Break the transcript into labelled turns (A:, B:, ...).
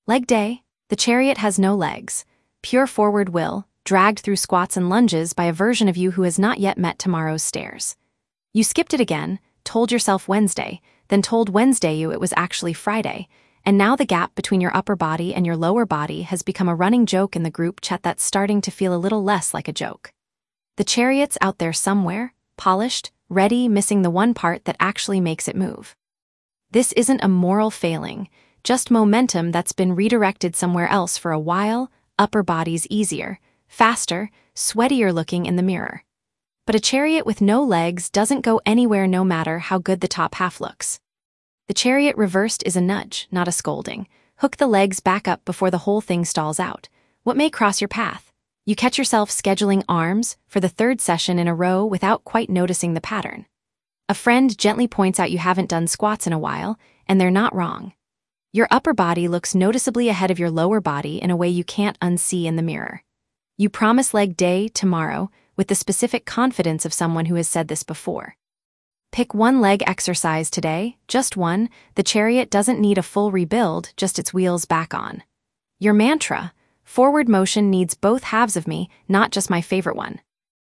A: Leg day. The chariot has no legs. Pure forward will, dragged through squats and lunges by a version of you who has not yet met tomorrow's stairs. You skipped it again, told yourself Wednesday, then told Wednesday you it was actually Friday, and now the gap between your upper body and your lower body has become a running joke in the group chat that's starting to feel a little less like a joke. The chariot's out there somewhere, polished, ready, missing the one part that actually makes it move. This isn't a moral failing, just momentum that's been redirected somewhere else for a while. Upper body's easier, faster, sweatier looking in the mirror. But a chariot with no legs doesn't go anywhere no matter how good the top half looks. The chariot reversed is a nudge, not a scolding. Hook the legs back up before the whole thing stalls out. What may cross your path? You catch yourself scheduling arms for the third session in a row without quite noticing the pattern. A friend gently points out you haven't done squats in a while, and they're not wrong. Your upper body looks noticeably ahead of your lower body in a way you can't unsee in the mirror. You promise leg day tomorrow with the specific confidence of someone who has said this before. Pick one leg exercise today, just one. The chariot doesn't need a full rebuild, just its wheels back on. Your mantra: forward motion needs both halves of me, not just my favorite one.